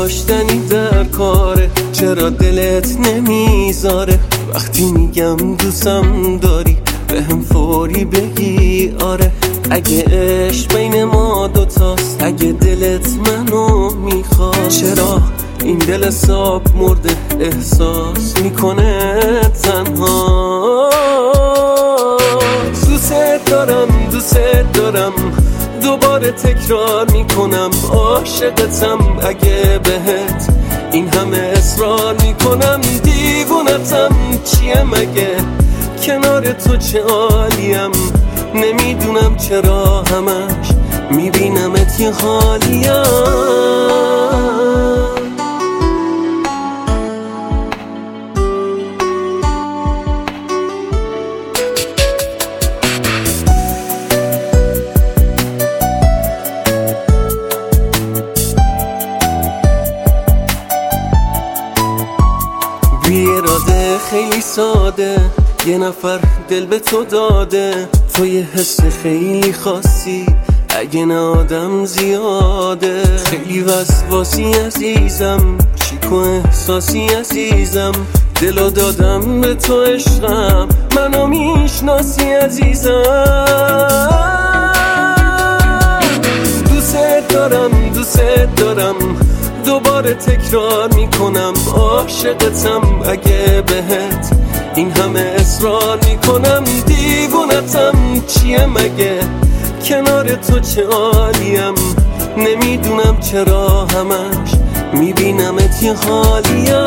داشتنی در کاره، چرا دلت نمیذاره وقتی میگم دوستم داری بهم فوری بگی آره. اگه عشق بین ما دوتاست، اگه دلت منو میخواد، چرا این دل صاف مرده احساس میکنه تنها؟ دوست دارم دوباره تکرار میکنم عاشقتم. اگه بهت این همه اصرار میکنم دیوونتم چیه مگه؟ کنار تو چه عالیم، نمیدونم چرا همش میبینمت یه حالیم. بی اراده خیلی ساده یه نفر دل به تو داده، تو یه حس خیلی خاصی اگه نه آدم زیاده. خیلی وسواسی عزیزم، چیکو احساسی عزیزم، دلو دادم به تو عشقم، منو میشناسی عزیزم. دوست دارم دوباره تکرار میکنم عاشقتم. اگه بهت این همه اصرار میکنم دیوونتم چیه مگه؟ کنار تو چه عالیم، نمیدونم چرا همش میبینمت یه حالیم.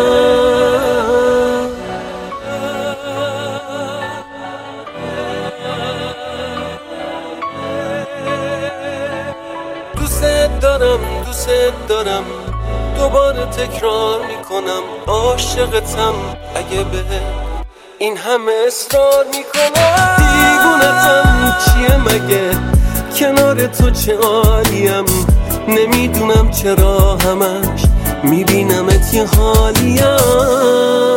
دوست دارم دوباره تکرار میکنم عاشقتم. اگه به این همه اصرار میکنم دیوونتم چیه مگه؟ کنار تو چه عالیم، نمیدونم چرا همش میبینمت یه حالیم.